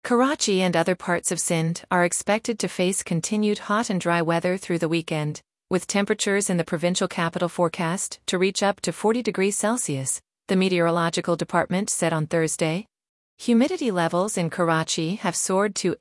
Karachi and other parts of Sindh are expected to face continued hot and dry weather through the weekend, with temperatures in the provincial capital forecast to reach up to 40 degrees Celsius, the meteorological department said on Thursday. Humidity levels in Karachi have soared to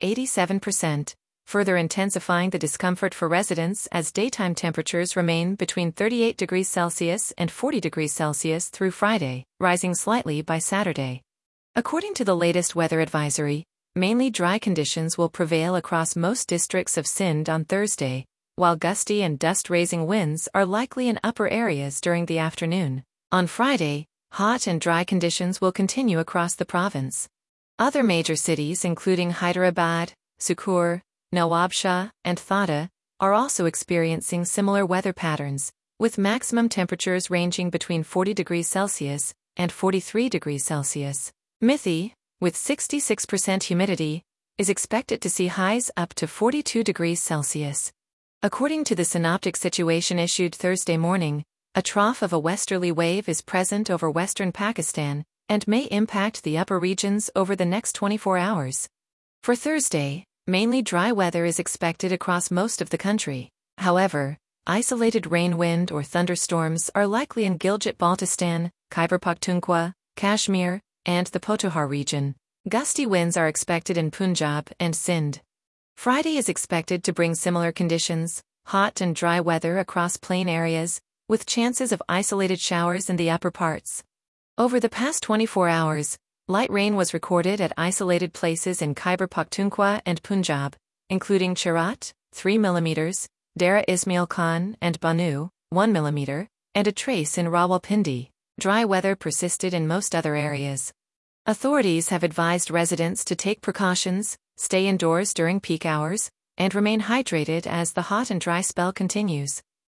87%, further intensifying the discomfort for residents as daytime temperatures remain between 38 degrees Celsius and 40 degrees Celsius through Friday, rising slightly by Saturday. According to the latest weather advisory, mainly dry conditions will prevail across most districts of Sindh on Thursday, while gusty and dust-raising winds are likely in upper areas during the afternoon. On Friday, hot and dry conditions will continue across the province. Other major cities including Hyderabad, Sukur, Nawabshah, and Thada are also experiencing similar weather patterns, with maximum temperatures ranging between 40 degrees Celsius and 43 degrees Celsius. Mithi, with 66% humidity, is expected to see highs up to 42 degrees Celsius. According to the synoptic situation issued Thursday morning, a trough of a westerly wave is present over western Pakistan and may impact the upper regions over the next 24 hours. For Thursday, mainly dry weather is expected across most of the country. However, isolated rain, wind, or thunderstorms are likely in Gilgit-Baltistan, Khyber Pakhtunkhwa, Kashmir, and the Pothohar region. Gusty winds are expected in Punjab and Sindh. Friday is expected to bring similar conditions, hot and dry weather across plain areas, with chances of isolated showers in the upper parts. Over the past 24 hours, light rain was recorded at isolated places in Khyber Pakhtunkhwa and Punjab, including Cherat, 3 mm, Dera Ismail Khan and Banu, 1 mm, and a trace in Rawalpindi. Dry weather persisted in most other areas. Authorities have advised residents to take precautions, stay indoors during peak hours, and remain hydrated as the hot and dry spell continues.